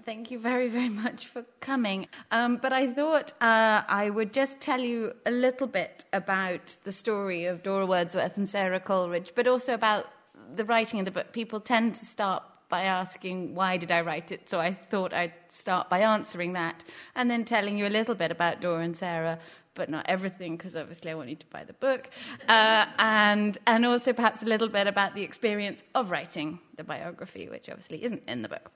Thank you very, very much for coming. But I thought I would just tell you a little bit about the story of Dora Wordsworth and Sarah Coleridge, but also about the writing of the book. People tend to start by asking, why did I write it? So I thought I'd start by answering that and then telling you a little bit about Dora and Sarah, but not everything, because obviously I want you to buy the book, and also perhaps a little bit about the experience of writing the biography, which obviously isn't in the book.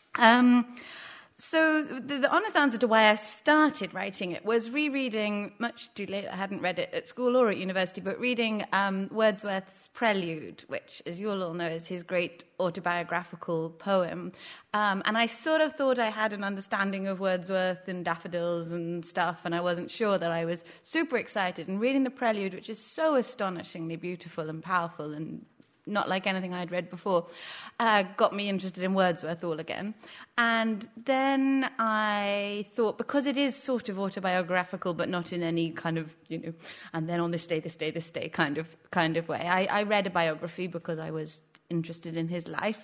So the honest answer to why I started writing it was rereading, much too late, I hadn't read it at school or at university, but reading Wordsworth's Prelude, which, as you'll all know, is his great autobiographical poem. And I sort of thought I had an understanding of Wordsworth and daffodils and stuff, and I wasn't sure that I was super excited. And reading the Prelude, which is so astonishingly beautiful and powerful and not like anything I'd read before, got me interested in Wordsworth all again. And then I thought, because it is sort of autobiographical, but not in any kind of, and then on this day kind of way. I read a biography because I was interested in his life.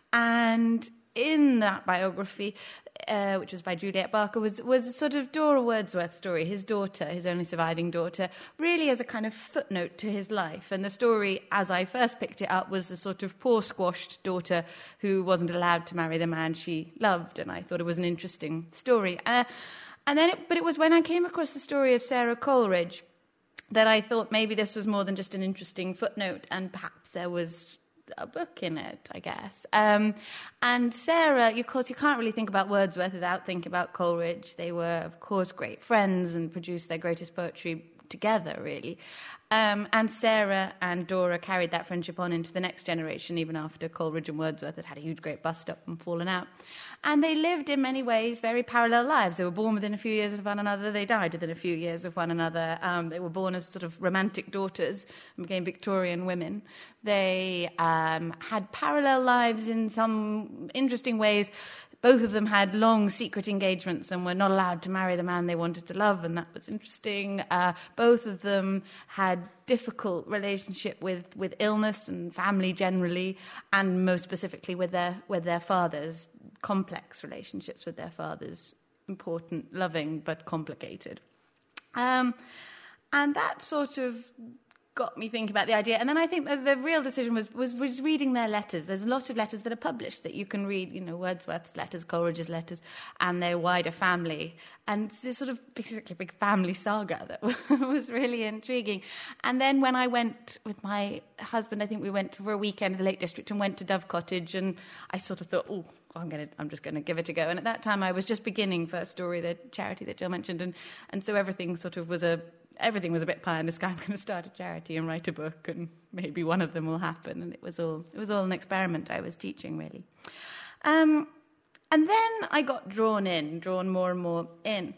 And in that biography, which was by Juliet Barker, was a sort of Dora Wordsworth story, his daughter, his only surviving daughter, really as a kind of footnote to his life. And the story, as I first picked it up, was the sort of poor squashed daughter who wasn't allowed to marry the man she loved, and I thought it was an interesting story. But it was when I came across the story of Sarah Coleridge that I thought maybe this was more than just an interesting footnote, and perhaps there was a book in it, I guess. And Sarah, of course, you can't really think about Wordsworth without thinking about Coleridge. They were, of course, great friends and produced their greatest poetry together, really. And Sarah and Dora carried that friendship on into the next generation, even after Coleridge and Wordsworth had a huge great bust-up and fallen out. And they lived, in many ways, very parallel lives. They were born within a few years of one another. They died within a few years of one another. They were born as sort of romantic daughters and became Victorian women. They had parallel lives in some interesting ways. Both of them had long secret engagements and were not allowed to marry the man they wanted to love, and that was interesting. Both of them had difficult relationship with illness and family generally, and most specifically with their fathers, complex relationships with their fathers, important, loving, but complicated. And that sort of got me thinking about the idea. And then I think that the real decision was reading their letters. There's a lot of letters that are published that you can read, Wordsworth's letters, Coleridge's letters, and their wider family. And it's this sort of basically big family saga that was really intriguing. And then when I went with my husband, I think we went for a weekend to the Lake District and went to Dove Cottage, and I sort of thought, I'm just going to give it a go. And at that time, I was just beginning First Story, the charity that Jill mentioned, and so everything sort of was a bit pie in the sky. I'm going to start a charity and write a book, and maybe one of them will happen. And it was all an experiment I was teaching, really. And then I got drawn more and more in.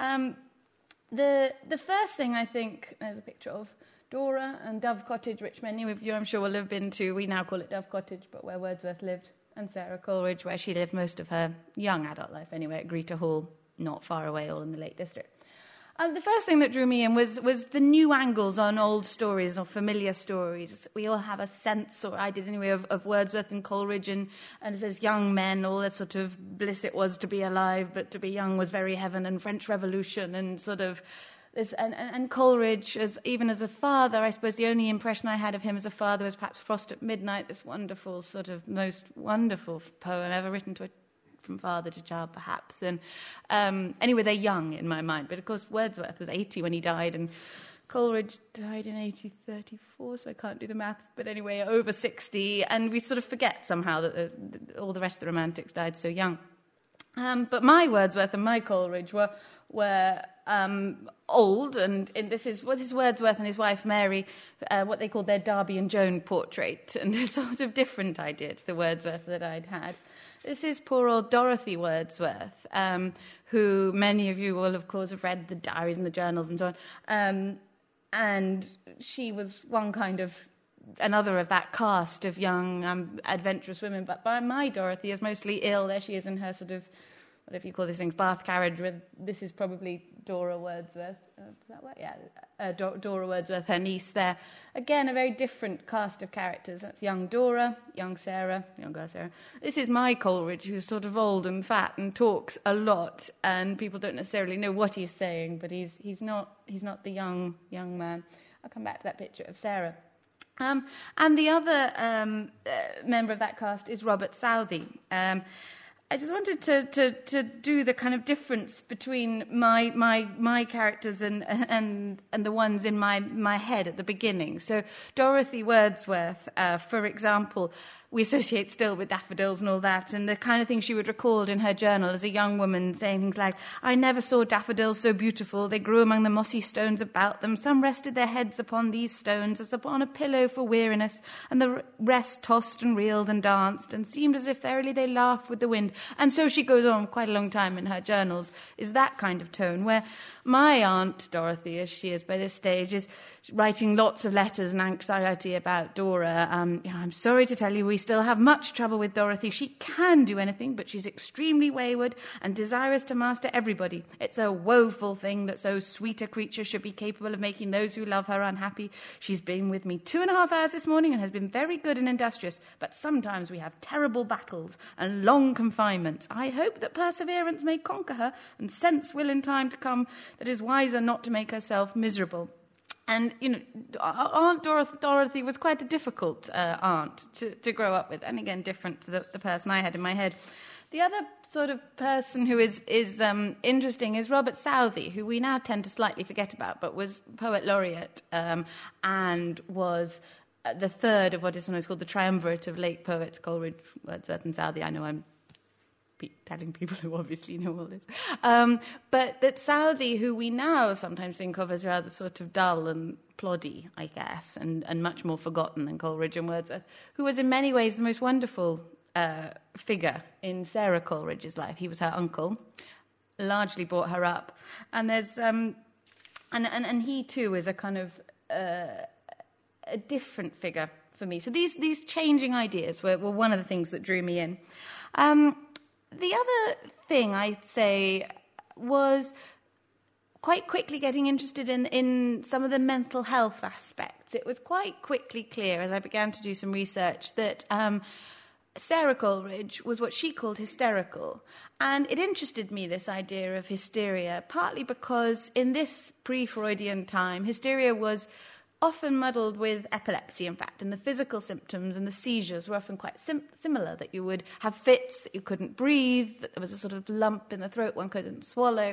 The first thing I think, there's a picture of Dora and Dove Cottage, which many of you I'm sure will have been to. We now call it Dove Cottage, but where Wordsworth lived, and Sarah Coleridge, where she lived most of her young adult life anyway, at Greta Hall, not far away, all in the Lake District. The first thing that drew me in was the new angles on old stories or familiar stories. We all have a sense, or I did anyway, of Wordsworth and Coleridge and as young men, all that sort of bliss it was to be alive, but to be young was very heaven, and French Revolution and sort of this. And Coleridge, even as a father, I suppose the only impression I had of him as a father was perhaps Frost at Midnight, this wonderful, sort of most wonderful poem ever written from father to child, perhaps. And anyway, they're young in my mind. But of course, Wordsworth was 80 when he died, and Coleridge died in 1834, so I can't do the maths. But anyway, over 60, and we sort of forget somehow that all the rest of the Romantics died so young. But my Wordsworth and my Coleridge were old, and this is Wordsworth and his wife Mary, what they called their Darby and Joan portrait, and a sort of different idea to the Wordsworth that I'd had. This is poor old Dorothy Wordsworth, who many of you will, of course, have read the diaries and the journals and so on. And she was another of that cast of young, adventurous women. But my Dorothy is mostly ill. There she is in her sort of whatever you call these things, bath carriage with, this is probably Dora Wordsworth. Does that work? Yeah, Dora Wordsworth, her niece there. Again, a very different cast of characters. That's young Dora, younger Sarah. This is my Coleridge, who's sort of old and fat and talks a lot, and people don't necessarily know what he's saying, but he's not the young man. I'll come back to that picture of Sarah. And the other member of that cast is Robert Southey. I just wanted to do the kind of difference between my characters and the ones in my head at the beginning. So Dorothy Wordsworth, for example, we associate still with daffodils and all that, and the kind of thing she would record in her journal as a young woman, saying things like, "I never saw daffodils so beautiful. They grew among the mossy stones about them. Some rested their heads upon these stones as upon a pillow for weariness, and the rest tossed and reeled and danced, and seemed as if verily they laughed with the wind." And so she goes on quite a long time in her journals, is that kind of tone, where my Aunt Dorothy, as she is by this stage, is writing lots of letters and anxiety about Dora. I'm sorry to tell you, we still have much trouble with Dorothy. She can do anything, but she's extremely wayward and desirous to master everybody. It's a woeful thing that so sweet a creature should be capable of making those who love her unhappy. She's been with me 2.5 hours this morning and has been very good and industrious, but sometimes we have terrible battles and long confinements. I hope that perseverance may conquer her, and sense will in time to come that is wiser not to make herself miserable. And, Aunt Dorothy was quite a difficult aunt to grow up with, and again, different to the person I had in my head. The other sort of person who is interesting is Robert Southey, who we now tend to slightly forget about, but was poet laureate and was the third of what is sometimes called the triumvirate of late poets, Coleridge, Wordsworth and Southey. I know I'm telling people who obviously know all this. But that Southey, who we now sometimes think of as rather sort of dull and ploddy, I guess, and much more forgotten than Coleridge and Wordsworth, who was in many ways the most wonderful figure in Sarah Coleridge's life. He was her uncle, largely brought her up. And there's and he too is a kind of a different figure for me. So these changing ideas were one of the things that drew me in. The other thing I'd say was quite quickly getting interested in some of the mental health aspects. It was quite quickly clear as I began to do some research that Sarah Coleridge was what she called hysterical. And it interested me, this idea of hysteria, partly because in this pre-Freudian time, hysteria was often muddled with epilepsy, in fact, and the physical symptoms and the seizures were often quite similar, that you would have fits, that you couldn't breathe, that there was a sort of lump in the throat one couldn't swallow,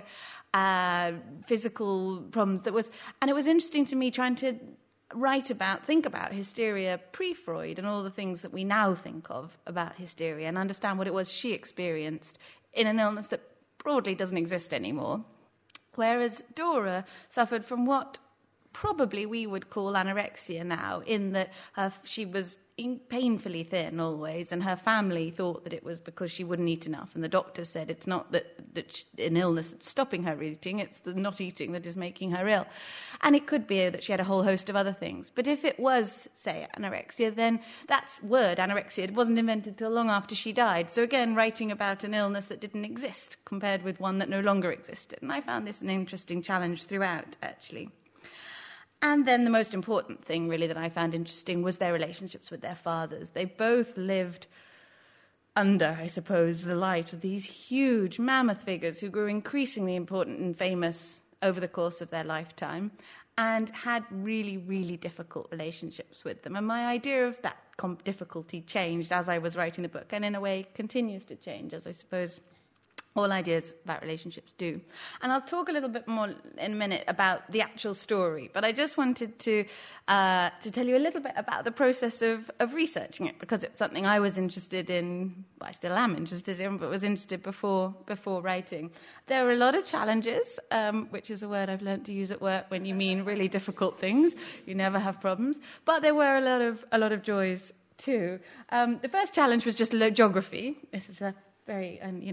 physical problems and it was interesting to me trying to think about hysteria pre-Freud and all the things that we now think of about hysteria and understand what it was she experienced in an illness that broadly doesn't exist anymore. Whereas Dora suffered from what probably we would call anorexia now, in that she was painfully thin always, and her family thought that it was because she wouldn't eat enough, and the doctor said it's not that an illness that's stopping her eating, it's the not eating that is making her ill. And it could be that she had a whole host of other things. But if it was, say, anorexia, then that word, anorexia, it wasn't invented till long after she died. So again, writing about an illness that didn't exist compared with one that no longer existed. And I found this an interesting challenge throughout, actually. And then the most important thing, really, that I found interesting was their relationships with their fathers. They both lived under, I suppose, the light of these huge mammoth figures who grew increasingly important and famous over the course of their lifetime and had really, really difficult relationships with them. And my idea of that difficulty changed as I was writing the book, and in a way continues to change, as I suppose all ideas about relationships do. And I'll talk a little bit more in a minute about the actual story, but I just wanted to tell you a little bit about the process of researching it, because it's something I was interested in, I still am interested in, but was interested before writing. There were a lot of challenges, which is a word I've learned to use at work when you mean really difficult things. You never have problems. But there were a lot of joys too. The first challenge was just geography. This is a very,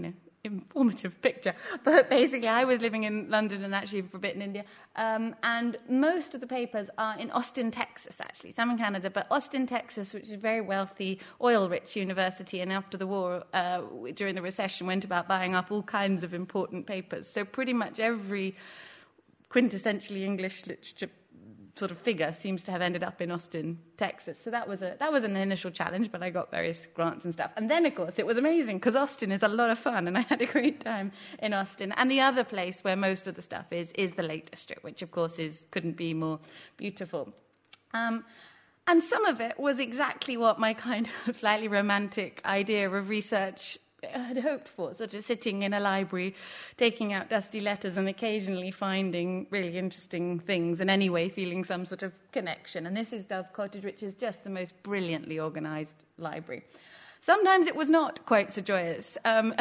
informative picture. But basically, I was living in London and actually for a bit in India. And most of the papers are in Austin, Texas, actually. Some in Canada, but Austin, Texas, which is a very wealthy, oil-rich university. And after the war, during the recession, went about buying up all kinds of important papers. So pretty much every quintessentially English literature sort of figure seems to have ended up in Austin, Texas. So that was an initial challenge, but I got various grants and stuff. And then, of course, it was amazing because Austin is a lot of fun, and I had a great time in Austin. And the other place where most of the stuff is the Lake District, which, of course, couldn't be more beautiful. And some of it was exactly what my kind of slightly romantic idea of research had hoped for, sort of sitting in a library, taking out dusty letters and occasionally finding really interesting things and anyway feeling some sort of connection. And this is Dove Cottage, which is just the most brilliantly organised library. Sometimes it was not quite so joyous.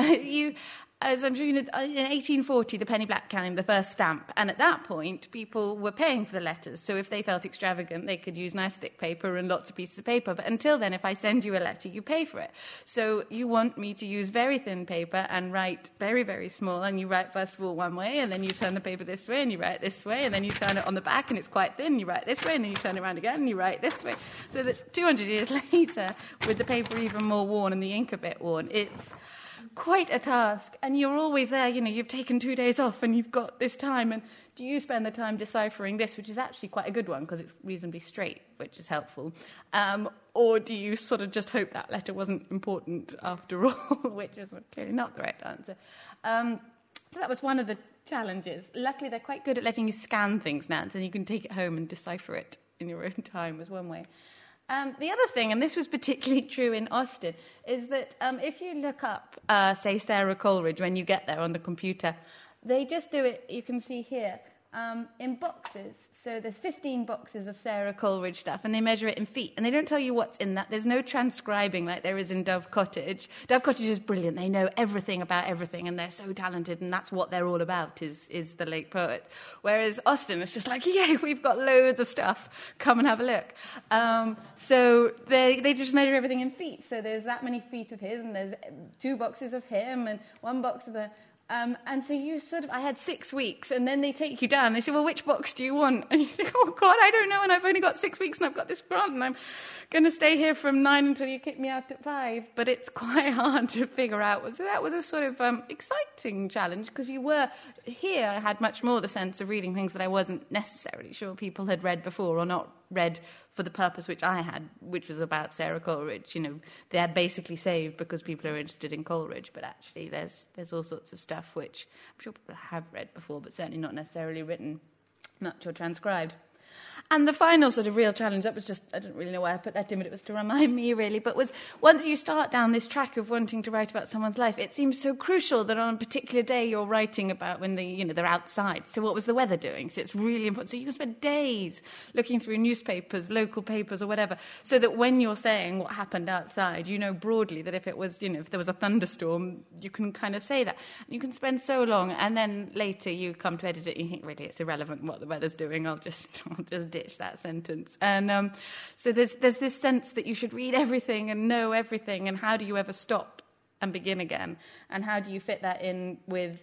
As I'm sure you know, in 1840, the penny black came, the first stamp, and at that point, people were paying for the letters. So if they felt extravagant, they could use nice thick paper and lots of pieces of paper. But until then, if I send you a letter, you pay for it. So you want me to use very thin paper and write very, very small, and you write first of all one way, and then you turn the paper this way, and you write this way, and then you turn it on the back, and it's quite thin, and you write this way, and then you turn it around again, and you write this way. So that 200 years later, with the paper even more worn and the ink a bit worn, it's quite a task, and you're always there, you've taken 2 days off and you've got this time, and do you spend the time deciphering this, which is actually quite a good one because it's reasonably straight, which is helpful, or do you sort of just hope that letter wasn't important after all, which is clearly not the right answer. So that was one of the challenges. Luckily, they're quite good at letting you scan things now, so you can take it home and decipher it in your own time, was one way. The other thing, and this was particularly true in Austin, is that if you look up, say, Sarah Coleridge when you get there on the computer, they just do it, you can see here, in boxes. So there's 15 boxes of Sarah Coleridge stuff, and they measure it in feet. And they don't tell you what's in that. There's no transcribing like there is in Dove Cottage. Dove Cottage is brilliant. They know everything about everything, and they're so talented, and that's what they're all about, is the late poets. Whereas Austin is just like, yay, we've got loads of stuff. Come and have a look. So they just measure everything in feet. So there's that many feet of his, and there's 2 boxes of him, and 1 box of the... and so you I had 6 weeks, and then they take you down. They say, well, which box do you want? And you think, oh, God, I don't know, and I've only got 6 weeks, and I've got this grant, and I'm going to stay here from 9 until you kick me out at 5. But it's quite hard to figure out. So that was a sort of exciting challenge, because you were here. I had much more the sense of reading things that I wasn't necessarily sure people had read before or not read for the purpose which I had, which was about Sarah Coleridge. They had basically saved because people are interested in Coleridge, but actually there's all sorts of stuff which I'm sure people have read before, but certainly not necessarily written much or transcribed. And the final sort of real challenge, that was just, I don't really know why I put that in, but it was to remind me really, but was once you start down this track of wanting to write about someone's life, it seems so crucial that on a particular day you're writing about when they're outside. So what was the weather doing? So it's really important. So you can spend days looking through newspapers, local papers or whatever, so that when you're saying what happened outside, you know broadly that if it was, if there was a thunderstorm, you can kind of say that. And you can spend so long, and then later you come to edit it and you think, really, it's irrelevant what the weather's doing, I'll just ditch that sentence. And so there's this sense that you should read everything and know everything, and how do you ever stop and begin again, and how do you fit that in with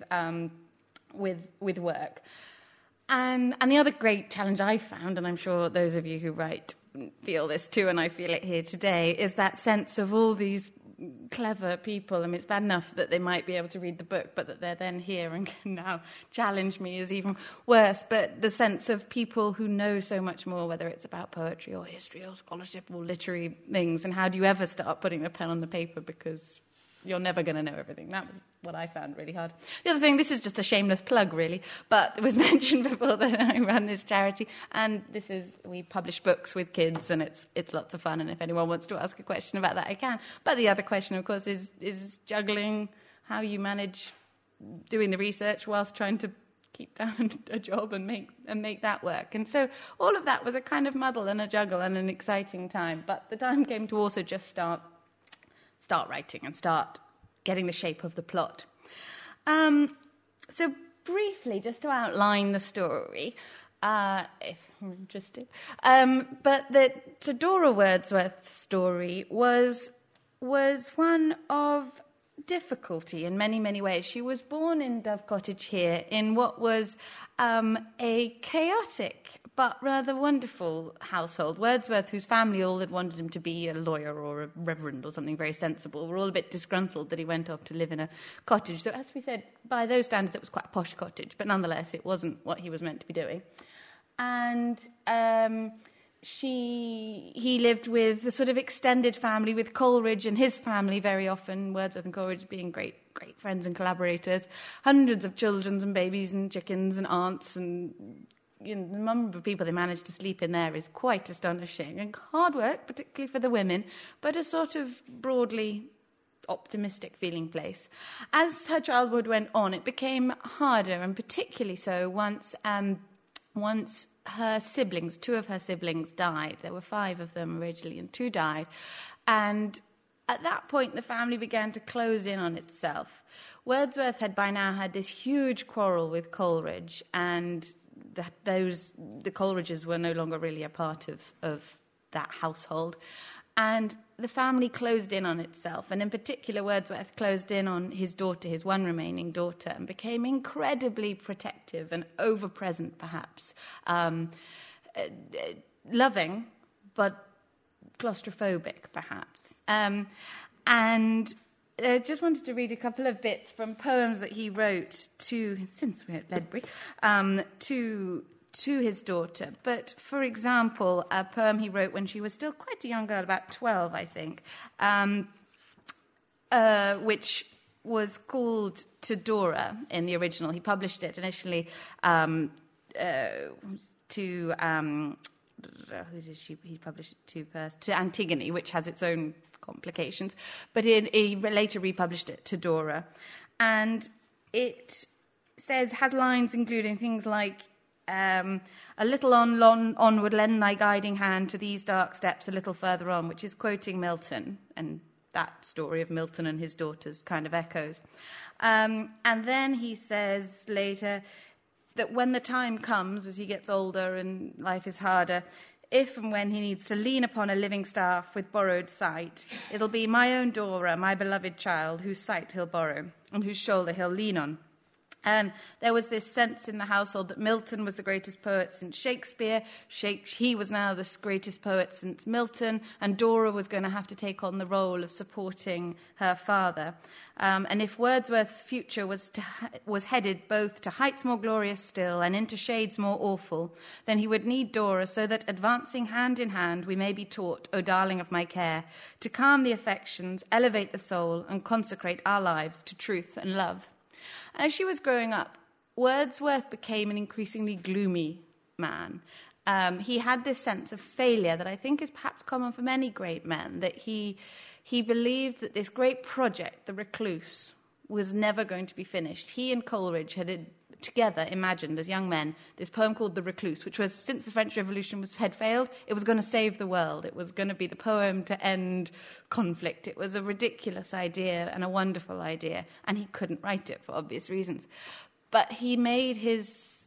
work? And the other great challenge I found, and I'm sure those of you who write feel this too, and I feel it here today, is that sense of all these clever people. I mean, it's bad enough that they might be able to read the book, but that they're then here and can now challenge me is even worse. But the sense of people who know so much more, whether it's about poetry or history or scholarship or literary things, and how do you ever start putting the pen on the paper, because you're never going to know everything. That was what I found really hard. The other thing, this is just a shameless plug, really, but it was mentioned before that I run this charity, and we publish books with kids, and it's lots of fun, and if anyone wants to ask a question about that, I can. But the other question, of course, is juggling how you manage doing the research whilst trying to keep down a job and make that work. And so all of that was a kind of muddle and a juggle and an exciting time, but the time came to also just start writing and start getting the shape of the plot. So briefly, just to outline the story, if you're interested, but Dora Wordsworth's story was one of difficulty in many, many ways. She was born in Dove Cottage here in what was a chaotic but rather wonderful household. Wordsworth, whose family all had wanted him to be a lawyer or a reverend or something very sensible, were all a bit disgruntled that he went off to live in a cottage. So as we said, by those standards it was quite a posh cottage, but nonetheless it wasn't what he was meant to be doing. And he lived with a sort of extended family, with Coleridge and his family very often, Wordsworth and Coleridge being great friends and collaborators, hundreds of children and babies and chickens and aunts, and the number of people they managed to sleep in there is quite astonishing. And hard work, particularly for the women, but a sort of broadly optimistic feeling place. As her childhood went on, it became harder, and particularly so once her siblings, 2 of her siblings died. There were 5 of them originally, and 2 died. And at that point, the family began to close in on itself. Wordsworth had by now had this huge quarrel with Coleridge, and the Coleridges were no longer really a part of that household. And the family closed in on itself, and in particular Wordsworth closed in on his daughter, his one remaining daughter, and became incredibly protective and over-present perhaps. Loving, but claustrophobic perhaps. And I just wanted to read a couple of bits from poems that he wrote since we're at Ledbury, to his daughter. But, for example, a poem he wrote when she was still quite a young girl, about 12, I think, which was called To Dora in the original. He published it initially who did he publish it to first? To Antigone, which has its own complications. But he later republished it to Dora. And it has lines including things like, a little onward lend thy guiding hand to these dark steps a little further on, which is quoting Milton, and that story of Milton and his daughters kind of echoes. And then he says later that when the time comes, as he gets older and life is harder, if and when he needs to lean upon a living staff with borrowed sight, it'll be my own Dora, my beloved child, whose sight he'll borrow and whose shoulder he'll lean on. And there was this sense in the household that Milton was the greatest poet since Shakespeare. He was now the greatest poet since Milton, and Dora was going to have to take on the role of supporting her father. And if Wordsworth's future was headed both to heights more glorious still and into shades more awful, then he would need Dora, so that advancing hand in hand we may be taught, O darling of my care, to calm the affections, elevate the soul, and consecrate our lives to truth and love. As she was growing up, Wordsworth became an increasingly gloomy man. He had this sense of failure that I think is perhaps common for many great men, that he believed that this great project, The Recluse, was never going to be finished. He and Coleridge had together imagined as young men this poem called The Recluse, which was, since the French Revolution had failed, it was going to save the world. It was going to be the poem to end conflict. It was a ridiculous idea and a wonderful idea, and he couldn't write it for obvious reasons. But he made his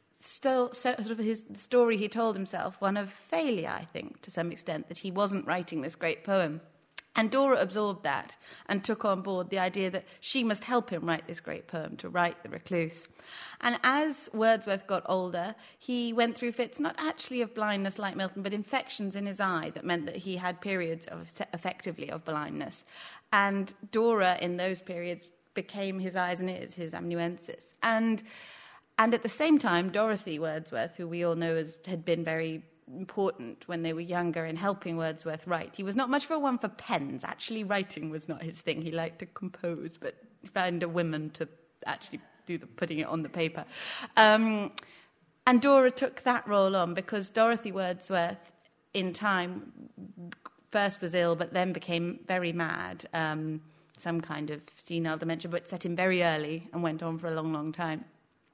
story he told himself one of failure, I think, to some extent, that he wasn't writing this great poem. And Dora absorbed that and took on board the idea that she must help him write this great poem, to write The Recluse. And as Wordsworth got older, he went through fits not actually of blindness like Milton, but infections in his eye that meant that he had periods effectively of blindness. And Dora, in those periods, became his eyes and ears, his amanuensis. And at the same time, Dorothy Wordsworth, who we all know had been very important when they were younger in helping Wordsworth write. He was not much for one for pens. Actually, writing was not his thing. He liked to compose, but found a woman to actually do the putting it on the paper. And Dora took that role on because Dorothy Wordsworth, in time, first was ill, but then became very mad, some kind of senile dementia, but set in very early and went on for a long, long time.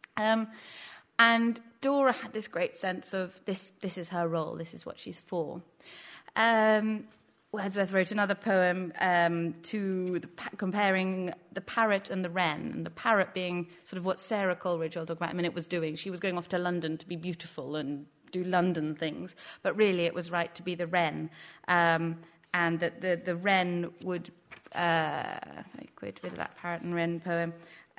And Dora had this great sense of this is her role, this is what she's for. Wordsworth wrote another poem comparing the parrot and the wren, and the parrot being sort of what Sarah Coleridge, I'll talk about in a minute, was doing. She was going off to London to be beautiful and do London things, but really it was right to be the wren, and that the wren would I quote a bit of that Parrot and Wren poem.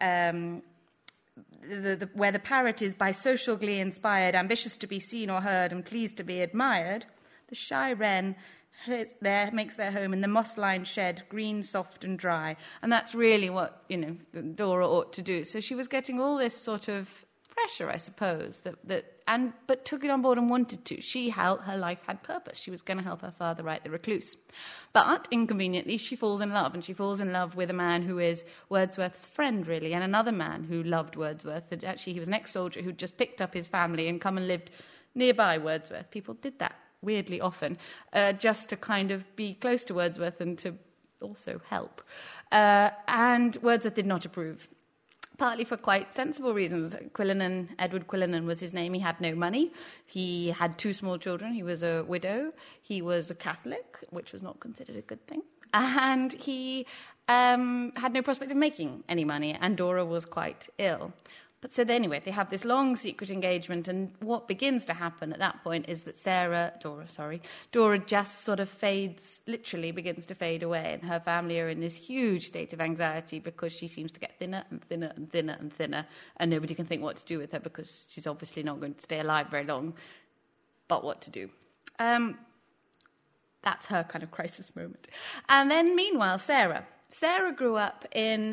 Where the parrot is by social glee inspired, ambitious to be seen or heard, and pleased to be admired, the shy wren makes their home in the moss-lined shed, green, soft, and dry. And that's really what, Dora ought to do. So she was getting all this sort of pressure, I suppose, but took it on board and wanted to. Her life had purpose. She was going to help her father write The Recluse. But inconveniently, she falls in love, and she falls in love with a man who is Wordsworth's friend, really, and another man who loved Wordsworth. And actually, he was an ex-soldier who'd just picked up his family and come and lived nearby Wordsworth. People did that weirdly often, just to kind of be close to Wordsworth and to also help. And Wordsworth did not approve, partly for quite sensible reasons. Edward Quillinan was his name. He had no money. He had 2 small children. He was a widow. He was a Catholic, which was not considered a good thing. And he had no prospect of making any money, and Dora was quite ill. But so anyway, they have this long secret engagement, and what begins to happen at that point is that Dora just sort of literally begins to fade away, and her family are in this huge state of anxiety because she seems to get thinner and thinner and thinner and thinner, and nobody can think what to do with her because she's obviously not going to stay alive very long. But what to do? That's her kind of crisis moment. And then meanwhile, Sarah grew up in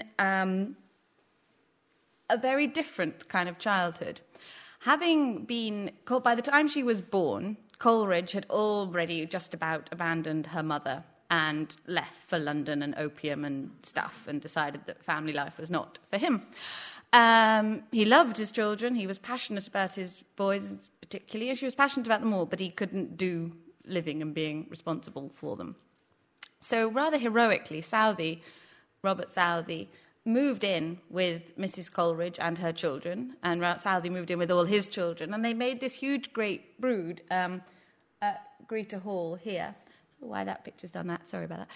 a very different kind of childhood. Having been, by the time she was born, Coleridge had already just about abandoned her mother and left for London and opium and stuff, and decided that family life was not for him. He loved his children. He was passionate about his boys particularly. She was passionate about them all, but he couldn't do living and being responsible for them. So rather heroically, Robert Southey, moved in with Mrs. Coleridge and her children, and Southey moved in with all his children, and they made this huge, great brood at Greta Hall here. I don't know why that picture's done that, sorry about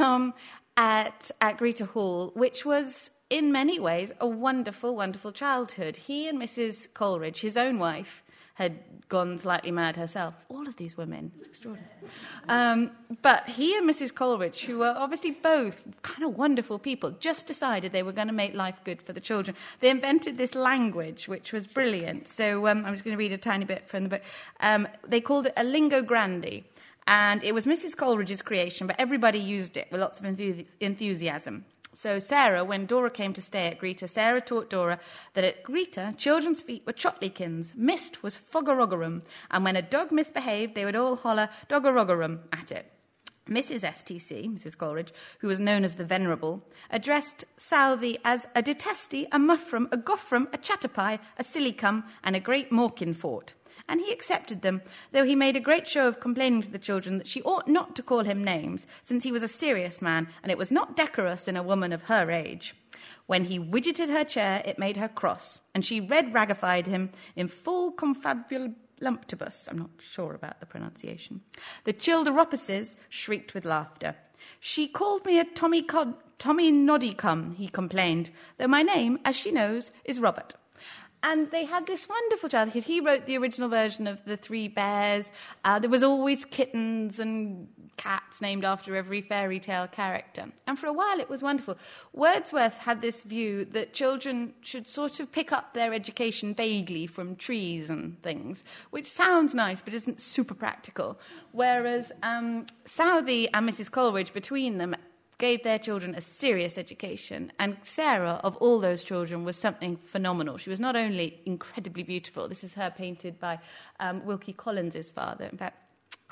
that. At Greta Hall, which was, in many ways, a wonderful, wonderful childhood. He and Mrs. Coleridge, his own wife, had gone slightly mad herself. All of these women, it's extraordinary. But he and Mrs. Coleridge, who were obviously both kind of wonderful people, just decided they were going to make life good for the children. They invented this language, which was brilliant. So I'm just going to read a tiny bit from the book. They called it a lingo grandi, and it was Mrs. Coleridge's creation, but everybody used it with lots of enthusiasm. So Sarah, when Dora came to stay at Greta, Sarah taught Dora that at Greta, children's feet were chotlykins, mist was foggeroggerum, and when a dog misbehaved, they would all holler doggeroggerum at it. Mrs. STC, Mrs. Coleridge, who was known as the Venerable, addressed Southey as a detesty, a muffrum, a goffrum, a chatterpie, a sillycum, and a great mawkin fort. And he accepted them, though he made a great show of complaining to the children that she ought not to call him names, since he was a serious man, and it was not decorous in a woman of her age. When he widgeted her chair, it made her cross, and she red-raggified him in full confabulumptibus. I'm not sure about the pronunciation. The childeropuses shrieked with laughter. She called me a Tommy Noddicum, he complained, though my name, as she knows, is Robert. And they had this wonderful childhood. He wrote the original version of The Three Bears. There was always kittens and cats named after every fairy tale character. And for a while it was wonderful. Wordsworth had this view that children should sort of pick up their education vaguely from trees and things, which sounds nice but isn't super practical. Whereas Southey and Mrs. Coleridge, between them, gave their children a serious education. And Sarah, of all those children, was something phenomenal. She was not only incredibly beautiful, this is her painted by Wilkie Collins' father, in fact,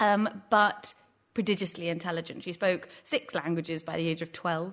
but prodigiously intelligent. She spoke 6 languages by the age of 12,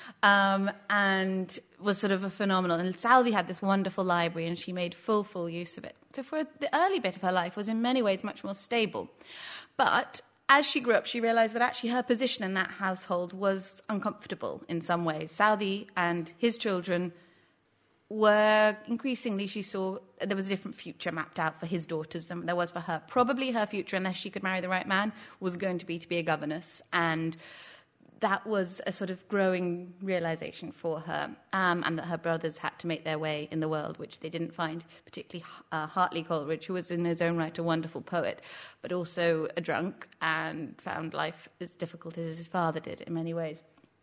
and was sort of a phenomenal. And Southey had this wonderful library, and she made full use of it. So for the early bit of her life was in many ways much more stable. But as she grew up, she realised that actually her position in that household was uncomfortable in some ways. Southey and his children were increasingly, she saw there was a different future mapped out for his daughters than there was for her. Probably her future, unless she could marry the right man, was going to be a governess. And that was a sort of growing realisation for her, and that her brothers had to make their way in the world, which they didn't find, particularly Hartley Coleridge, who was in his own right a wonderful poet, but also a drunk and found life as difficult as his father did in many ways.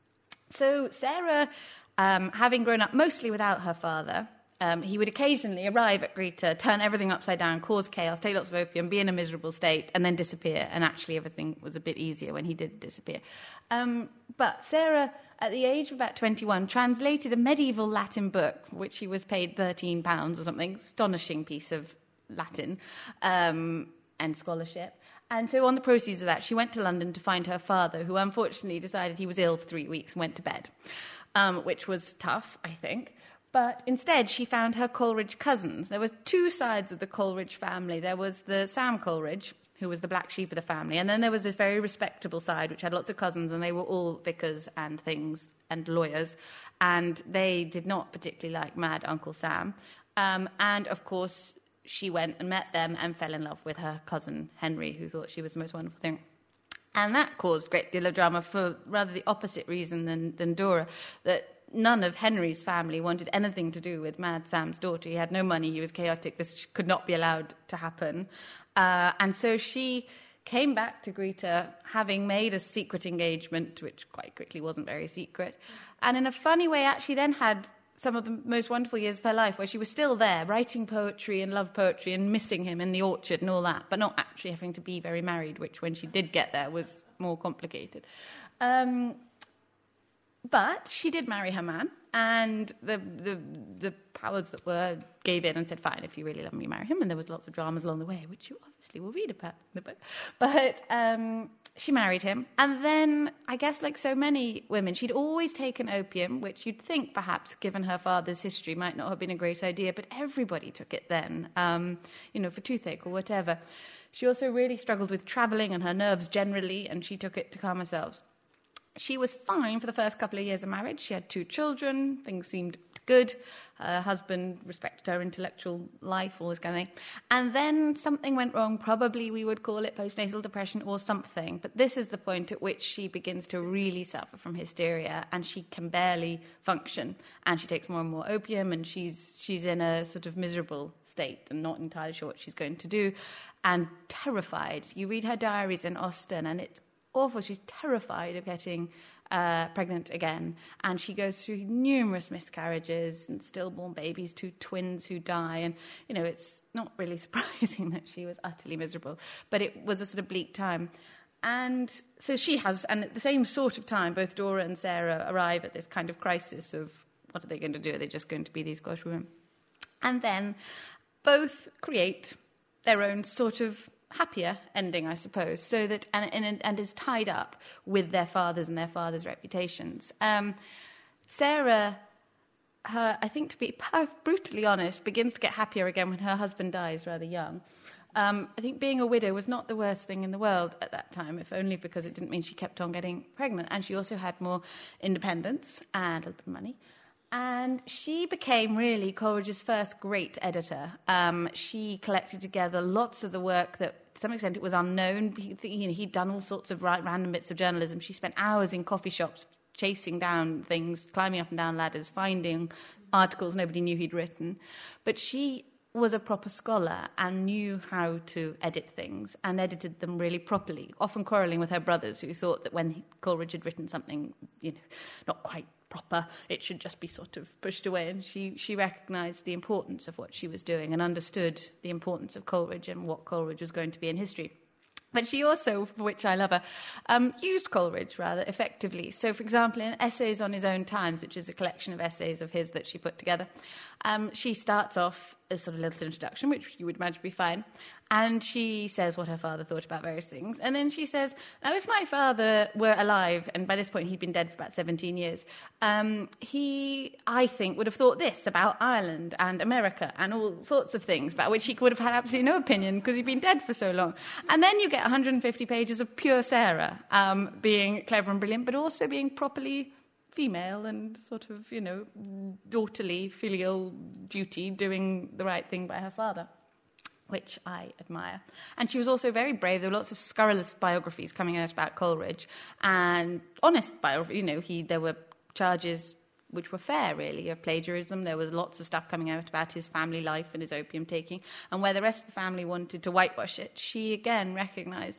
So Sarah, having grown up mostly without her father, he would occasionally arrive at Greta, turn everything upside down, cause chaos, take lots of opium, be in a miserable state, and then disappear. And actually everything was a bit easier when he did disappear. But Sarah, at the age of about 21, translated a medieval Latin book, for which she was paid £13 or something, astonishing piece of Latin and scholarship. And so on the proceeds of that, she went to London to find her father, who unfortunately decided he was ill for 3 weeks and went to bed, which was tough, I think. But instead, she found her Coleridge cousins. There were two sides of the Coleridge family. There was the Sam Coleridge, who was the black sheep of the family, and then there was this very respectable side, which had lots of cousins, and they were all vicars and things and lawyers, and they did not particularly like mad Uncle Sam. And, of course, she went and met them and fell in love with her cousin Henry, who thought she was the most wonderful thing. And that caused a great deal of drama for rather the opposite reason than Dora, that none of Henry's family wanted anything to do with Mad Sam's daughter. He had no money, he was chaotic, this could not be allowed to happen. And so she came back to Greta having made a secret engagement, which quite quickly wasn't very secret, and in a funny way actually then had some of the most wonderful years of her life where she was still there, writing poetry and love poetry and missing him in the orchard and all that, but not actually having to be very married, which when she did get there was more complicated. But she did marry her man, and the powers that were gave in and said, fine, if you really love me, marry him. And there was lots of dramas along the way, which you obviously will read about in the book. But she married him. And then, I guess like so many women, she'd always taken opium, which you'd think perhaps, given her father's history, might not have been a great idea. But everybody took it then, for toothache or whatever. She also really struggled with travelling and her nerves generally, and she took it to calm herself. She was fine for the first couple of years of marriage. She had 2 children. Things seemed good. Her husband respected her intellectual life, all this kind of thing. And then something went wrong. Probably we would call it postnatal depression or something. But this is the point at which she begins to really suffer from hysteria, and she can barely function. And she takes more and more opium, and she's in a sort of miserable state and not entirely sure what she's going to do, and terrified. You read her diaries in Austen, and it's awful. She's terrified of getting pregnant again, and she goes through numerous miscarriages and stillborn babies, 2 twins who die, and it's not really surprising that she was utterly miserable, but it was a sort of bleak time. And so she has, and at the same sort of time, both Dora and Sarah arrive at this kind of crisis of what are they going to do? Are they just going to be these Scottish women? And then both create their own sort of happier ending, I suppose, so that and is tied up with their fathers and their fathers' reputations. Sarah, I think, to be brutally honest, begins to get happier again when her husband dies rather young. I think being a widow was not the worst thing in the world at that time, if only because it didn't mean she kept on getting pregnant, and she also had more independence and a little bit of money. And she became really Coleridge's first great editor. She collected together lots of the work that, to some extent, it was unknown. He'd done all sorts of random bits of journalism. She spent hours in coffee shops chasing down things, climbing up and down ladders, finding articles nobody knew he'd written. But she was a proper scholar and knew how to edit things and edited them really properly, often quarrelling with her brothers who thought that when Coleridge had written something, not quite proper, it should just be sort of pushed away. And she recognised the importance of what she was doing and understood the importance of Coleridge and what Coleridge was going to be in history. But she also, for which I love her, used Coleridge rather effectively. So, for example, in Essays on His Own Times, which is a collection of essays of his that she put together, she starts off a sort of little introduction, which you would imagine would be fine, and she says what her father thought about various things. And then she says, now, if my father were alive, and by this point he'd been dead for about 17 years, he, I think, would have thought this about Ireland and America and all sorts of things about which he would have had absolutely no opinion because he'd been dead for so long. And then you get 150 pages of pure Sarah being clever and brilliant, but also being properly female and sort of, daughterly, filial duty, doing the right thing by her father, which I admire. And she was also very brave. There were lots of scurrilous biographies coming out about Coleridge, and honest biography. There were charges which were fair, really, of plagiarism. There was lots of stuff coming out about his family life and his opium taking, and where the rest of the family wanted to whitewash it, she again recognised that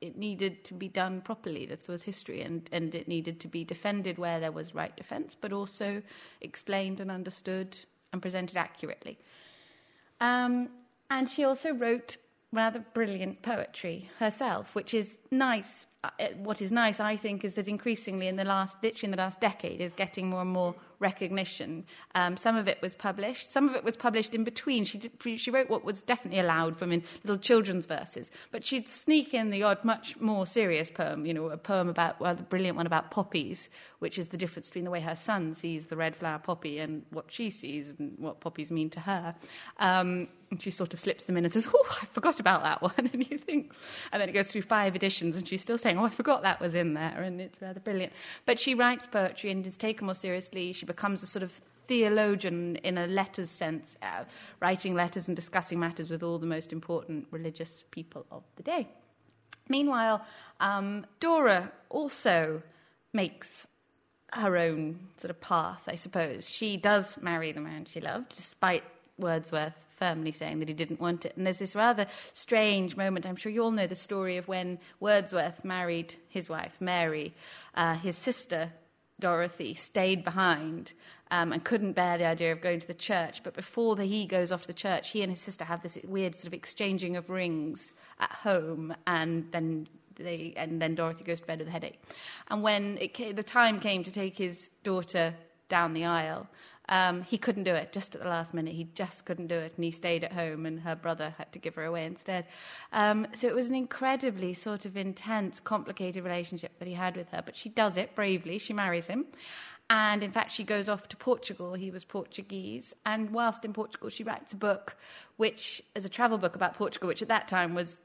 it needed to be done properly. This was history, and it needed to be defended where there was right defence, but also explained and understood and presented accurately. And she also wrote rather brilliant poetry herself, which is nice. What is nice, I think, is that increasingly literally in the last decade, is getting more and more recognition. Some of it was published. Some of it was published in between. She wrote what was definitely allowed from in little children's verses, but she'd sneak in the odd, much more serious poem, a poem about, the brilliant one about poppies, which is the difference between the way her son sees the red flower poppy and what she sees and what poppies mean to her. And she sort of slips them in and says, oh, I forgot about that one. And you think, and then it goes through 5 editions and she's still saying, oh, I forgot that was in there. And it's rather brilliant. But she writes poetry and is taken more seriously. She becomes a sort of theologian in a letters sense, writing letters and discussing matters with all the most important religious people of the day. Meanwhile, Dora also makes her own sort of path, I suppose. She does marry the man she loved, despite Wordsworth firmly saying that he didn't want it. And there's this rather strange moment. I'm sure you all know the story of when Wordsworth married his wife, Mary. His sister, Dorothy, stayed behind and couldn't bear the idea of going to the church. But before he goes off to the church, he and his sister have this weird sort of exchanging of rings at home, and then Dorothy goes to bed with a headache. And when the time came to take his daughter down the aisle, he couldn't do it. Just at the last minute, he just couldn't do it, and he stayed at home, and her brother had to give her away instead. So it was an incredibly sort of intense, complicated relationship that he had with her, but she does it bravely. She marries him, and in fact, she goes off to Portugal. He was Portuguese, and whilst in Portugal, she writes a book, which is a travel book about Portugal, which at that time was,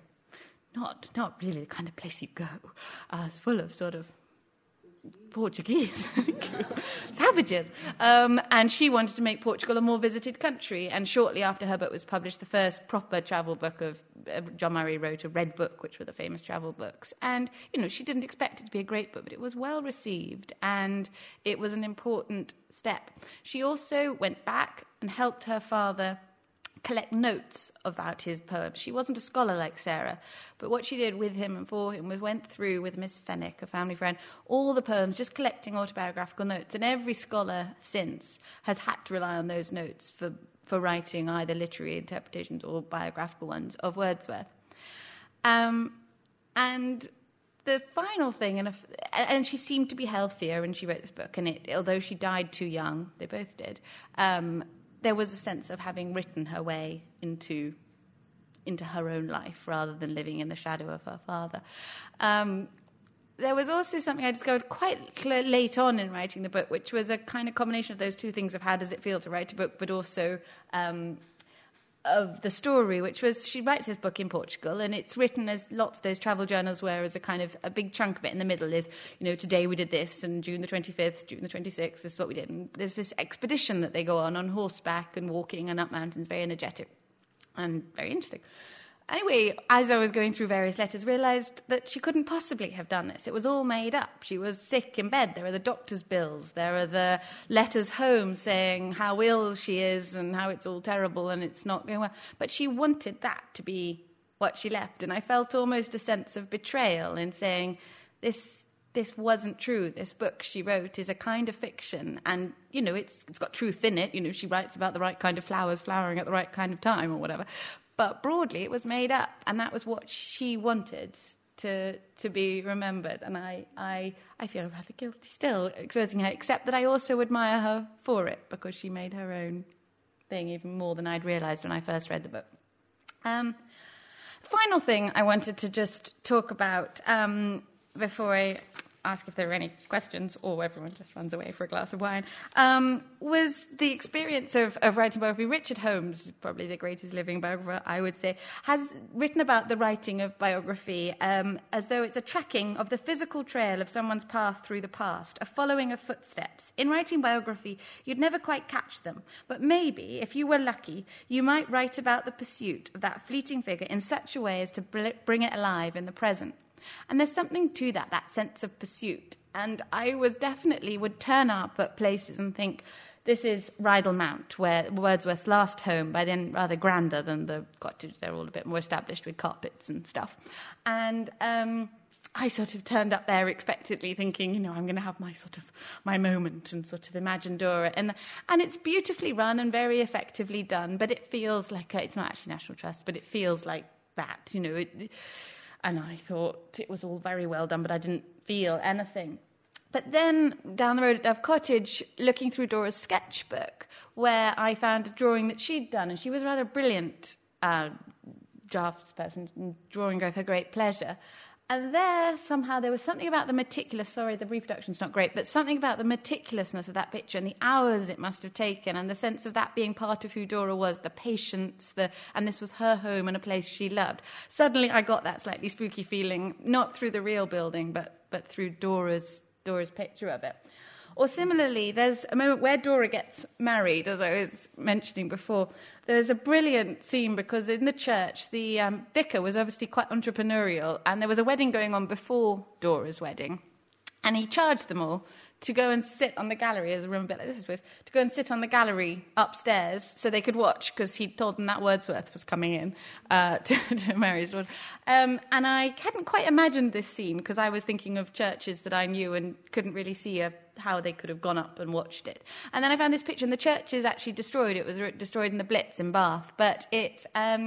not really the kind of place you go. It's full of sort of Portuguese savages, and she wanted to make Portugal a more visited country. And shortly after her book was published, the first proper travel book of John Murray wrote, a Red Book, which were the famous travel books. And she didn't expect it to be a great book, but it was well received, and it was an important step. She also went back and helped her father collect notes about his poems. She wasn't a scholar like Sarah, but what she did with him and for him was went through with Miss Fenwick, a family friend, all the poems, just collecting autobiographical notes. And every scholar since has had to rely on those notes for writing either literary interpretations or biographical ones of Wordsworth. And the final thing, and she seemed to be healthier when she wrote this book, and although she died too young, they both did, there was a sense of having written her way into her own life rather than living in the shadow of her father. There was also something I discovered quite late on in writing the book, which was a kind of combination of those two things of how does it feel to write a book, but also of the story, which was she writes this book in Portugal, and it's written as lots of those travel journals where as a big chunk of it in the middle is, today we did this, and June the 25th, June the 26th, this is what we did. And there's this expedition that they go on horseback and walking and up mountains, very energetic and very interesting. Anyway, as I was going through various letters, realised that she couldn't possibly have done this. It was all made up. She was sick in bed. There are the doctor's bills. There are the letters home saying how ill she is and how it's all terrible and it's not going well. But she wanted that to be what she left. And I felt almost a sense of betrayal in saying, this wasn't true. This book she wrote is a kind of fiction. And, it's got truth in it. She writes about the right kind of flowers flowering at the right kind of time or whatever. But broadly, it was made up, and that was what she wanted to be remembered. And I feel rather guilty still exposing her, except that I also admire her for it, because she made her own thing even more than I'd realised when I first read the book. The final thing I wanted to just talk about before I ask if there are any questions, or everyone just runs away for a glass of wine, was the experience of writing biography. Richard Holmes, probably the greatest living biographer, I would say, has written about the writing of biography as though it's a tracking of the physical trail of someone's path through the past, a following of footsteps. In writing biography, you'd never quite catch them, but maybe, if you were lucky, you might write about the pursuit of that fleeting figure in such a way as to bring it alive in the present. And there's something to that sense of pursuit. And I would turn up at places and think, This is Rydal Mount, where Wordsworth's last home, by then rather grander than the cottage. They're all a bit more established with carpets and stuff. And I sort of turned up there expectantly thinking, I'm going to have my moment and sort of imagine Dora. And it's beautifully run and very effectively done, but it feels like, it's not actually National Trust, but it feels like that, and I thought it was all very well done, but I didn't feel anything. But then down the road at Dove Cottage, looking through Dora's sketchbook, where I found a drawing that she'd done, and she was a rather brilliant draftsperson, and drawing drove her great pleasure. And there was something about the the reproduction's not great, but something about the meticulousness of that picture and the hours it must have taken and the sense of that being part of who Dora was, the patience, and this was her home and a place she loved. Suddenly I got that slightly spooky feeling, not through the real building, but through Dora's picture of it. Or similarly, there's a moment where Dora gets married, as I was mentioning before. There's a brilliant scene because in the church, the vicar was obviously quite entrepreneurial, and there was a wedding going on before Dora's wedding, and he charged them all to go and sit on the gallery, as a room a bit like this, I suppose, to go and sit on the gallery upstairs so they could watch, because he'd told them that Wordsworth was coming in to marry his daughter. And I hadn't quite imagined this scene, because I was thinking of churches that I knew and couldn't really see how they could have gone up and watched it. And then I found this picture, and the church is actually destroyed. It was destroyed in the Blitz in Bath, but it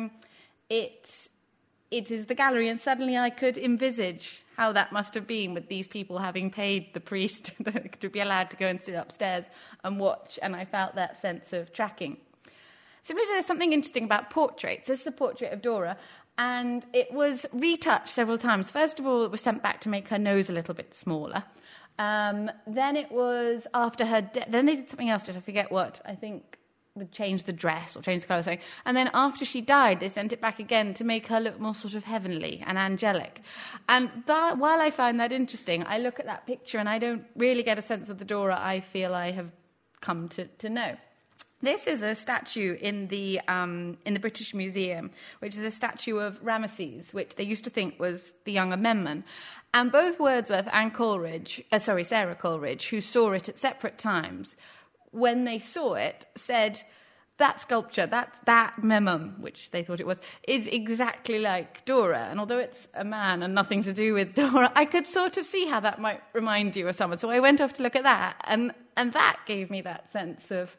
is the gallery, and suddenly I could envisage how that must have been with these people having paid the priest to be allowed to go and sit upstairs and watch, and I felt that sense of tracking. Similarly, there's something interesting about portraits. This is a portrait of Dora, and it was retouched several times. First of all, it was sent back to make her nose a little bit smaller. Then it was after her death. Then they did something else, I forget what. I think they changed the dress or changed the colour or something. And then after she died, they sent it back again to make her look more sort of heavenly and angelic. And while I find that interesting, I look at that picture and I don't really get a sense of the Dora I feel I have come to know. This is a statue in the British Museum, which is a statue of Rameses, which they used to think was the young Memnon. And both Wordsworth and Sarah Coleridge, who saw it at separate times, when they saw it, said, that sculpture, that Memnon, which they thought it was, is exactly like Dora. And although it's a man and nothing to do with Dora, I could sort of see how that might remind you of someone. So I went off to look at that, and that gave me that sense of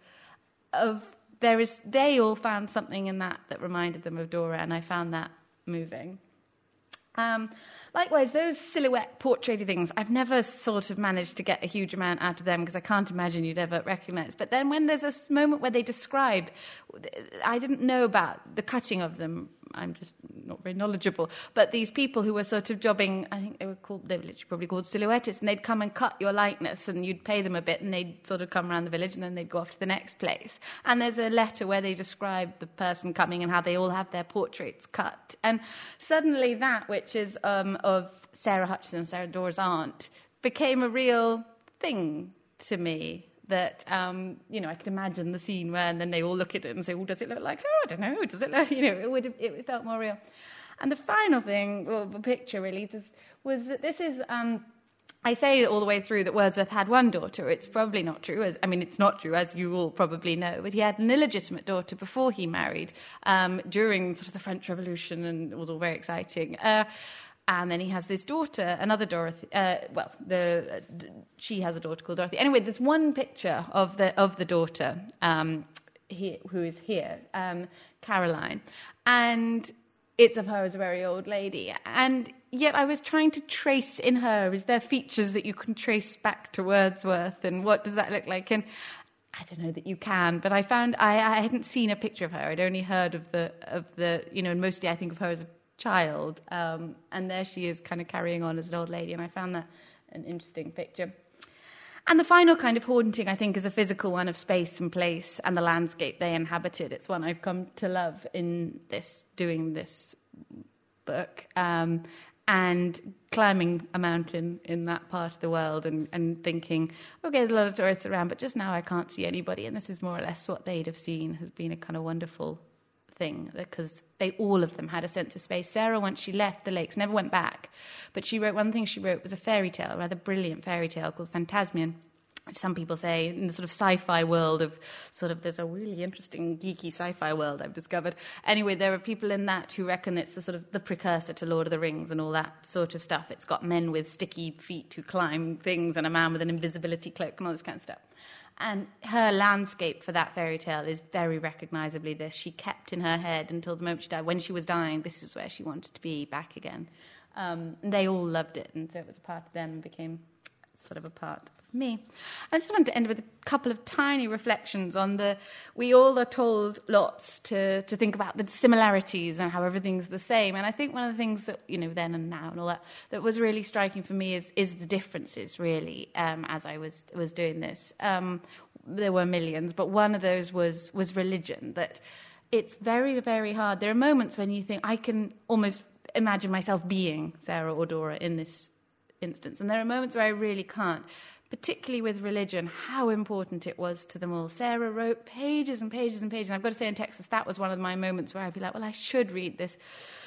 they all found something in that reminded them of Dora, and I found that moving. Likewise, those silhouette portraited things, I've never sort of managed to get a huge amount out of them because I can't imagine you'd ever recognise. But then when there's a moment where they describe, I didn't know about the cutting of them. I'm just not very knowledgeable. But these people who were sort of jobbing, I think they were literally probably called silhouettists, and they'd come and cut your likeness, and you'd pay them a bit, and they'd sort of come around the village, and then they'd go off to the next place. And there's a letter where they describe the person coming and how they all have their portraits cut. And suddenly that, which is of Sarah Hutchison, Sarah Dora's aunt, became a real thing to me. That, I could imagine the scene where, and then they all look at it and say, does it look like her? I don't know. Does it look, it felt more real. And the final thing, well, the picture really, was that this is, I say all the way through that Wordsworth had one daughter. It's probably not true. It's not true, as you all probably know, but he had an illegitimate daughter before he married, during sort of the French Revolution, and it was all very exciting. And then he has this daughter, another Dorothy. She has a daughter called Dorothy. Anyway, there's one picture of the daughter who is here, Caroline, and it's of her as a very old lady. And yet, I was trying to trace in her: is there features that you can trace back to Wordsworth, and what does that look like? And I don't know that you can, but I found I hadn't seen a picture of her. I'd only heard of the and mostly I think of her as a child, and there she is kind of carrying on as an old lady, and I found that an interesting picture. And the final kind of haunting, I think, is a physical one of space and place and the landscape they inhabited. It's one I've come to love in doing this book, and climbing a mountain in that part of the world and thinking, okay, there's a lot of tourists around, but just now I can't see anybody, and this is more or less what they'd have seen, has been a kind of wonderful thing, because all of them had a sense of space. Sarah, once she left the lakes, never went back, but one thing she wrote was a fairy tale, a rather brilliant fairy tale called Phantasmian, some people say in the sort of sci-fi world of sort of, there's a really interesting geeky sci-fi world I've discovered. Anyway, there are people in that who reckon it's the sort of the precursor to Lord of the Rings and all that sort of stuff. It's got men with sticky feet who climb things and a man with an invisibility cloak and all this kind of stuff. And her landscape for that fairy tale is very recognisably this. She kept in her head until the moment she died. When she was dying, this is where she wanted to be, back again. And they all loved it, and so it was a part of them and became sort of a part of me. I just wanted to end with a couple of tiny reflections on we all are told lots to think about the similarities and how everything's the same. And I think one of the things that, then and now and all that was really striking for me is the differences, really, as I was doing this. There were millions, but one of those was religion, that it's very, very hard. There are moments when you think, I can almost imagine myself being Sarah or Dora in this instance. And there are moments where I really can't, particularly with religion, how important it was to them all. Sarah wrote pages and pages and pages. And I've got to say, in Texas, that was one of my moments where I'd be like, well, I should read this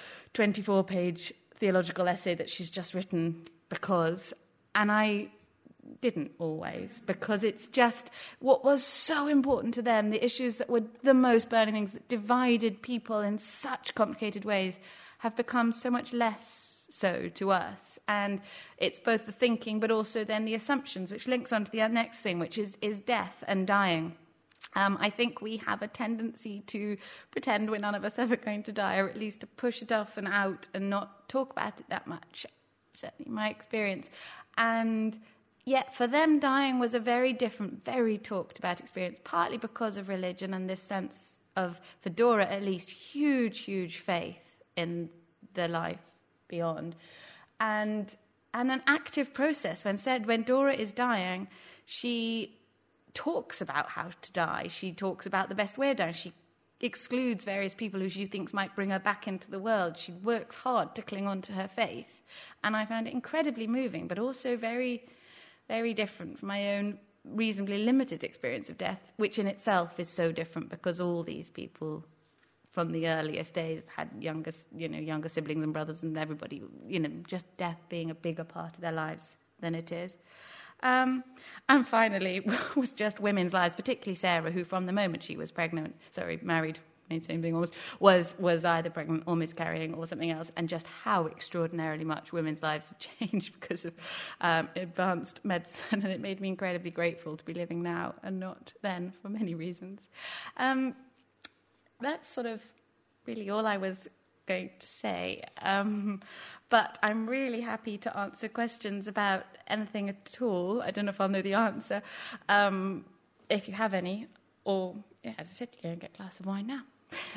24-page theological essay that she's just written because... And I didn't always, because it's just what was so important to them, the issues that were the most burning things that divided people in such complicated ways, have become so much less so to us. And it's both the thinking, but also then the assumptions, which links on to the next thing, which is death and dying. I think we have a tendency to pretend we're none of us ever going to die, or at least to push it off and out and not talk about it that much. Certainly my experience. And yet for them, dying was a very different, very talked about experience, partly because of religion and this sense of, for Dora at least, huge, huge faith in the life beyond. And an active process. When Dora is dying, she talks about how to die. She talks about the best way of dying. She excludes various people who she thinks might bring her back into the world. She works hard to cling on to her faith. And I found it incredibly moving, but also very, very different from my own reasonably limited experience of death, which in itself is so different because all these people from the earliest days had younger siblings and brothers and everybody, just death being a bigger part of their lives than it is. And finally, was just women's lives, particularly Sarah, who from the moment she was married, same thing almost, was either pregnant or miscarrying or something else, and just how extraordinarily much women's lives have changed because of advanced medicine, and it made me incredibly grateful to be living now and not then for many reasons. That's sort of really all I was going to say. But I'm really happy to answer questions about anything at all. I don't know if I'll know the answer. If you have any, or, as I said, you go and get a glass of wine now.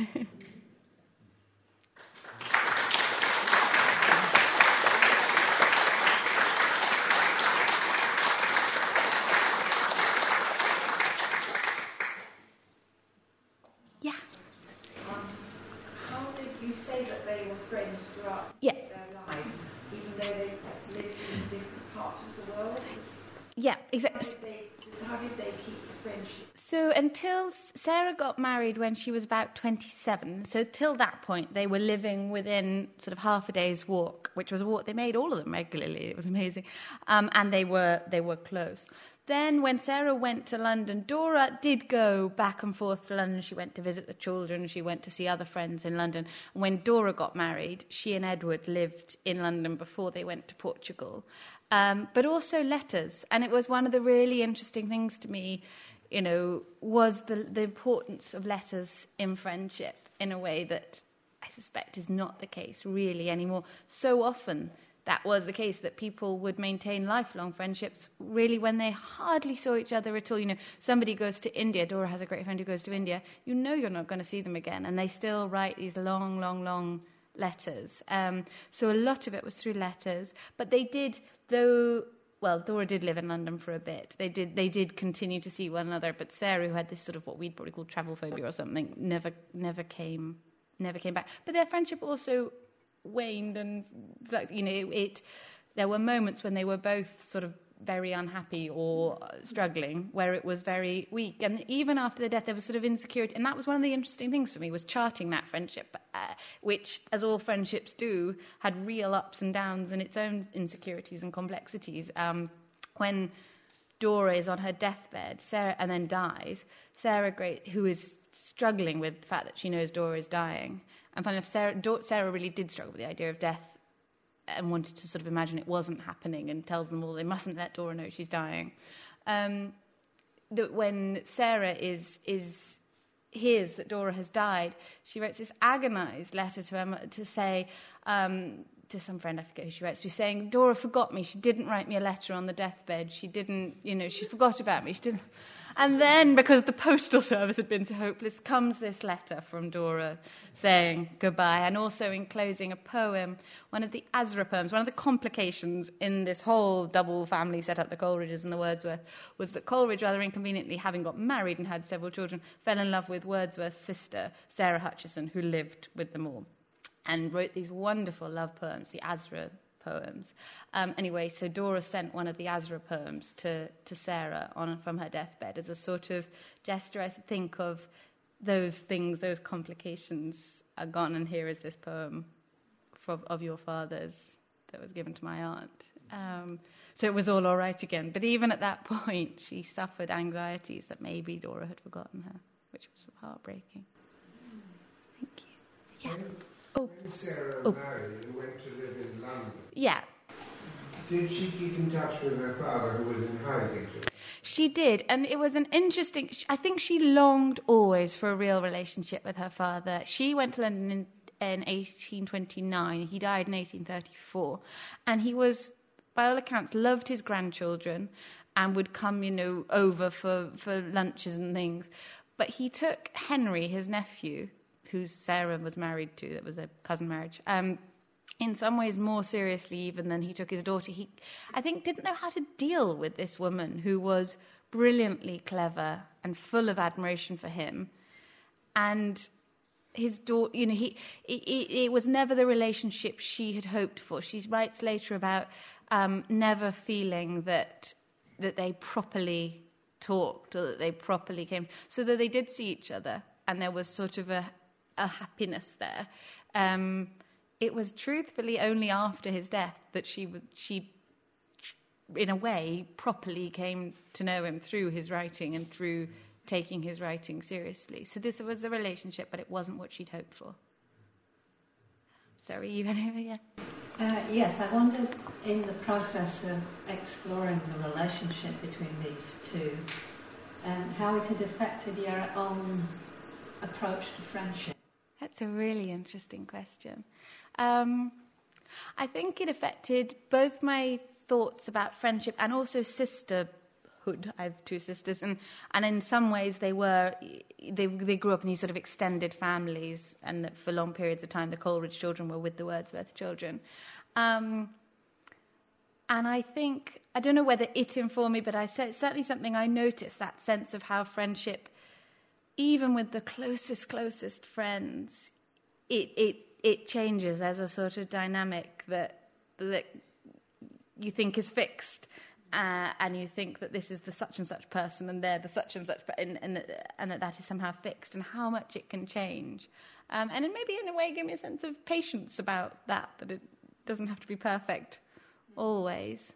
You say that they were friends throughout their life, even though they lived in different parts of the world? Yeah, exactly. How did they keep the friendship? So until Sarah got married when she was about 27, so till that point they were living within sort of half a day's walk, which was a walk they made, all of them regularly. It was amazing. And they were close. Then when Sarah went to London, Dora did go back and forth to London. She went to visit the children. She went to see other friends in London. And when Dora got married, she and Edward lived in London before they went to Portugal. But also letters. And it was one of the really interesting things to me, was the importance of letters in friendship in a way that I suspect is not the case really anymore. So often that was the case, that people would maintain lifelong friendships really when they hardly saw each other at all. Somebody goes to India, Dora has a great friend who goes to India, you're not going to see them again, and they still write these long, long, long letters. So a lot of it was through letters, but they did, Dora did live in London for a bit. They did continue to see one another, but Sarah, who had this sort of what we'd probably call travel phobia or something, never came back. But their friendship also waned, and there were moments when they were both sort of very unhappy or struggling, where it was very weak. And even after their death, there was sort of insecurity, and that was one of the interesting things for me, was charting that friendship, which, as all friendships do, had real ups and downs and its own insecurities and complexities. When Dora is on her deathbed, Sarah, and then dies. Sarah, who is struggling with the fact that she knows Dora is dying. And funny enough, Sarah really did struggle with the idea of death and wanted to sort of imagine it wasn't happening, and tells them all they mustn't let Dora know she's dying. That when Sarah hears that Dora has died, she writes this agonised letter to Emma to say, to some friend, I forget who she writes to, saying, Dora forgot me. She didn't write me a letter on the deathbed. She didn't, she forgot about me. She didn't. And then, because the postal service had been so hopeless, comes this letter from Dora saying goodbye, and also enclosing a poem, one of the Asra poems. One of the complications in this whole double family set up, the Coleridges and the Wordsworth, was that Coleridge, rather inconveniently, having got married and had several children, fell in love with Wordsworth's sister, Sarah Hutchison, who lived with them all, and wrote these wonderful love poems, the Asra poems. Anyway, so Dora sent one of the Asra poems to Sarah from her deathbed as a sort of gesture. I think of those things, those complications are gone, and here is this poem of your father's that was given to my aunt. So it was all right again. But even at that point, she suffered anxieties that maybe Dora had forgotten her, which was heartbreaking. Thank you. Yeah. When Sarah married and went to live in London, yeah, did she keep in touch with her father, who was in Highgate? She did, and it was an interesting... I think she longed always for a real relationship with her father. She went to London in 1829. He died in 1834. And he was, by all accounts, loved his grandchildren and would come, over for lunches and things. But he took Henry, his nephew, who Sarah was married to, that was a cousin marriage, in some ways more seriously even than he took his daughter. He, I think, didn't know how to deal with this woman who was brilliantly clever and full of admiration for him. And his daughter, it was never the relationship she had hoped for. She writes later about never feeling that they properly talked or that they properly came, so that they did see each other and there was sort of a happiness there. It was truthfully only after his death that she, in a way, properly came to know him through his writing and through taking his writing seriously. So this was a relationship, but it wasn't what she'd hoped for. Sorry, you went over, yeah? Yes, I wondered, in the process of exploring the relationship between these two, how it had affected your own approach to friendship. That's a really interesting question. I think it affected both my thoughts about friendship and also sisterhood. I have two sisters, and in some ways they grew up in these sort of extended families, and that for long periods of time the Coleridge children were with the Wordsworth children. And I think, I don't know whether it informed me, but it's certainly something I noticed, that sense of how friendship, even with the closest friends, it changes. There's a sort of dynamic that you think is fixed, and you think that this is the such and such person, and they're the such and such, and that is somehow fixed, and how much it can change. And it maybe in a way gave me a sense of patience about that it doesn't have to be perfect always.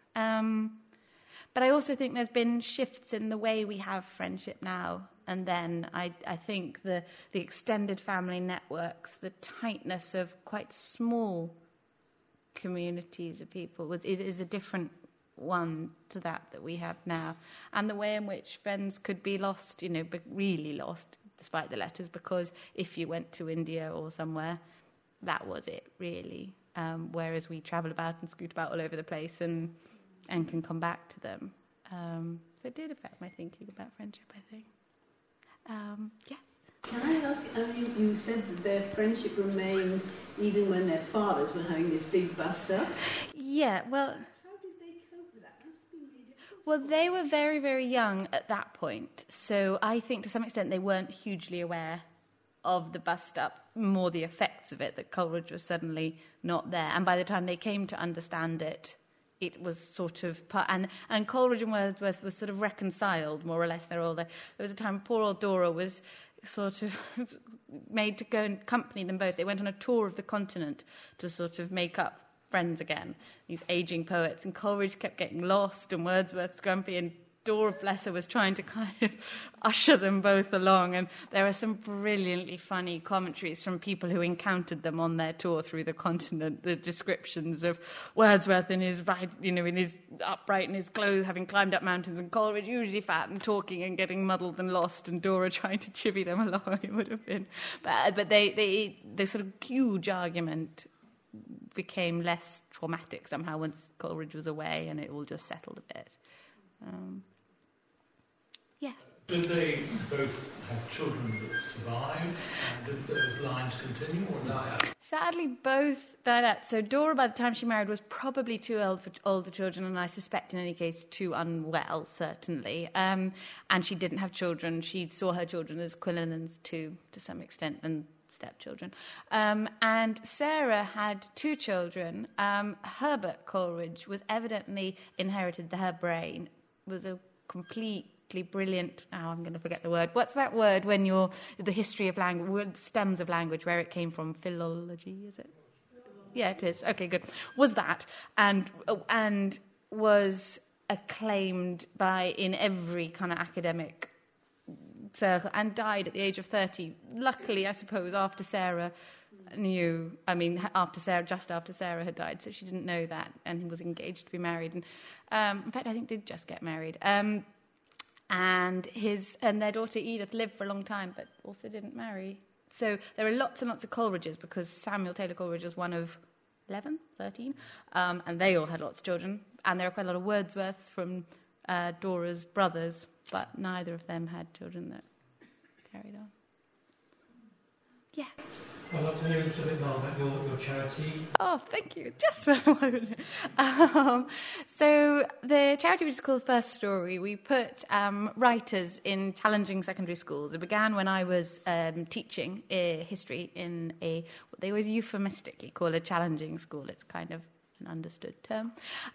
But I also think there's been shifts in the way we have friendship now. And then I think the extended family networks, the tightness of quite small communities of people is a different one to that we have now. And the way in which friends could be lost, really lost, despite the letters, because if you went to India or somewhere, that was it, really. Whereas we travel about and scoot about all over the place and can come back to them. So it did affect my thinking about friendship, I think. Yeah. Can I ask, you said that their friendship remained even when their fathers were having this big bust-up. Yeah, well... How did they cope with that? That must have been really difficult. Well, they were very, very young at that point, so I think to some extent they weren't hugely aware of the bust-up, more the effects of it, that Coleridge was suddenly not there. And by the time they came to understand it, it was sort of part, and Coleridge and Wordsworth was sort of reconciled, more or less. They're all there. There was a time poor old Dora was sort of made to go and accompany them both. They went on a tour of the continent to sort of make up friends again, these aging poets. And Coleridge kept getting lost, and Wordsworth's grumpy, and Dora, bless her, was trying to kind of usher them both along, and there are some brilliantly funny commentaries from people who encountered them on their tour through the continent. The descriptions of Wordsworth in his in his upright in his clothes, having climbed up mountains, and Coleridge usually fat and talking and getting muddled and lost, and Dora trying to chivvy them along. It would have been bad, but the sort of huge argument became less traumatic somehow once Coleridge was away, and it all just settled a bit. Yeah. Did they both have children that survived? And did those lines continue or die out? Sadly, both died out. So Dora, by the time she married, was probably too old for older children, and I suspect, in any case, too unwell, certainly. And she didn't have children. She saw her children as Quillanan's too, to some extent, and stepchildren. And Sarah had two children. Herbert Coleridge was evidently inherited her brain, was a completely brilliant, I'm going to forget the word. What's that word when you're the history of language, stems of language, where it came from? Philology, is it? Yeah, it is. Okay, good. Was that, and was acclaimed in every kind of academic circle, and died at the age of 30. Luckily, I suppose, after Sarah just after Sarah had died, so she didn't know that, and he was engaged to be married, and in fact, I think did just get married. And their daughter Edith lived for a long time, but also didn't marry. So there are lots and lots of Coleridges, because Samuel Taylor Coleridge was one of 11, 13, and they all had lots of children. And there are quite a lot of Wordsworths from Dora's brothers, but neither of them had children that carried on. Yeah. I'd like to hear a little bit more about your charity. Oh, thank you. Just for a moment. So the charity, which is called First Story, we put writers in challenging secondary schools. It began when I was teaching history in what they always euphemistically call a challenging school. It's kind of an understood term.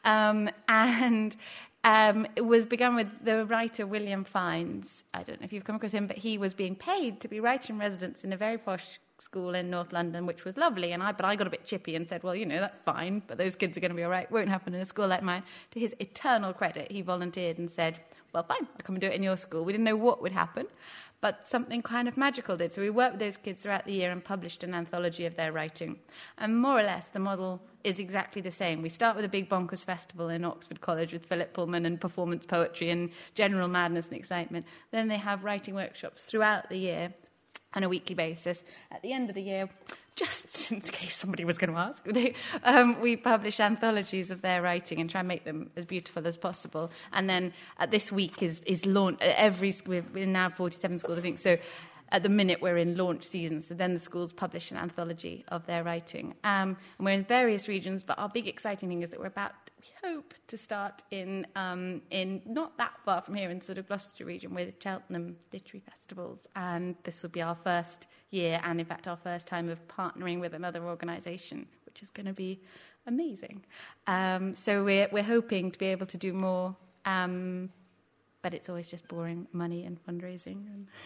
It was begun with the writer William Fiennes. I don't know if you've come across him, but he was being paid to be writer in residence in a very posh school in North London, which was lovely. But I got a bit chippy and said, well, that's fine, but those kids are going to be all right. Won't happen in a school like mine. To his eternal credit, he volunteered and said, well, fine, I'll come and do it in your school. We didn't know what would happen, but something kind of magical did. So we worked with those kids throughout the year and published an anthology of their writing. And more or less, the model is exactly the same. We start with a big bonkers festival in Oxford College with Philip Pullman and performance poetry and general madness and excitement. Then they have writing workshops throughout the year on a weekly basis. At the end of the year, just in case somebody was going to ask, we publish anthologies of their writing and try and make them as beautiful as possible. And then this week is launched. We're in now 47 schools, I think. So at the minute, we're in launch season. So then the schools publish an anthology of their writing. And we're in various regions, but our big exciting thing is that we hope to start in not that far from here, in sort of Gloucestershire region, with Cheltenham Literary Festivals. And this will be our first year, and in fact our first time of partnering with another organisation, which is going to be amazing. So we're hoping to be able to do more, but it's always just boring money and fundraising.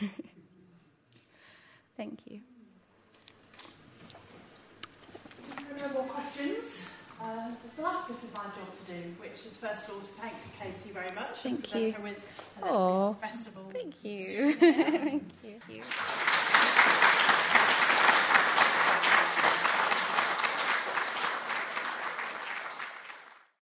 Thank you. No more questions. There's the last bit of my job to do, which is first of all to thank Katie very much. Thank and you. Her with Oh, festival. thank you. Thank you.